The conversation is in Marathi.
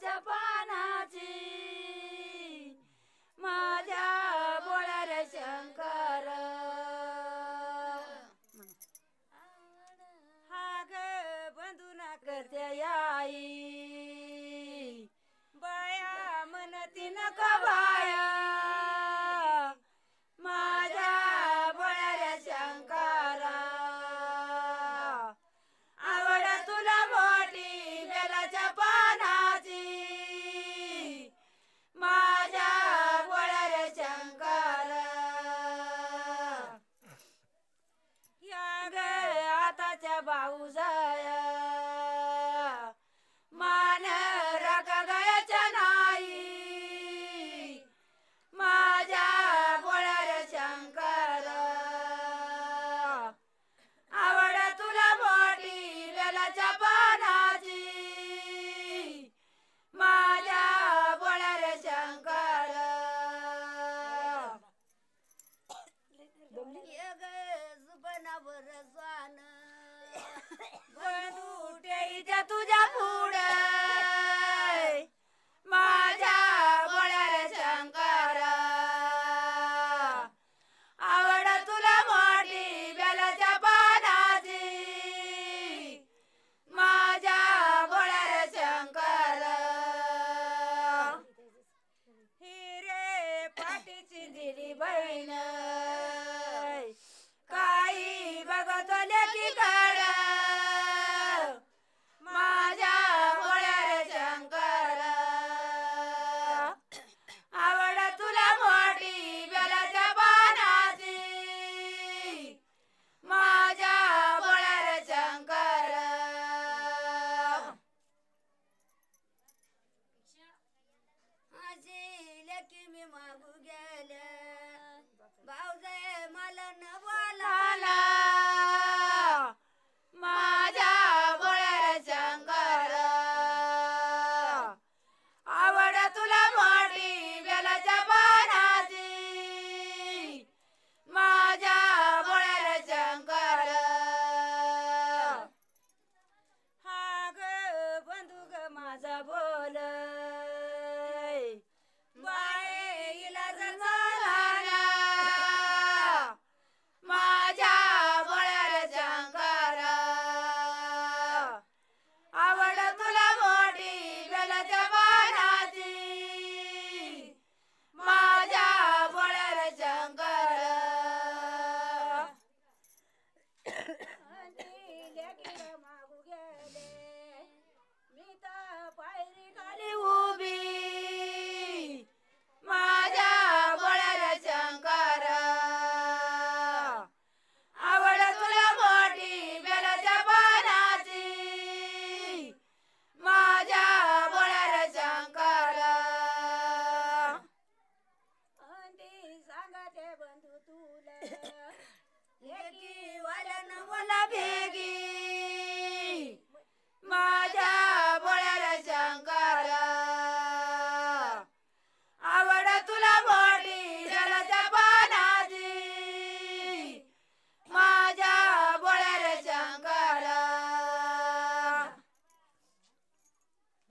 बेलाच्या पानाची माझ्या बोळ्या रे शंकर हा ग बंधुना करते आई बाया म्हणती नका बाया माझ्या बोळ्या रे शंकरा आवड तुला मोठी बेलाच्या पानाची माझ्या बोळ्या रे शंकर या ग आताच्या भाऊजाया मान राख गयाच्या नाही माझ्या बोळ्या रे शंकर आवड तुला मोठी बेलाच्या पानाची माझ्या बोळ्या रे शंकर जुबनावर स्वान बंधुट्याच्या तुझ्या पुढे माझ्या बोळ्या रे शंकर आवड तुला मोठी बेलाच्या पानाची माझ्या बोळ्या रे शंकर हिरे पाठीची दिली बहीण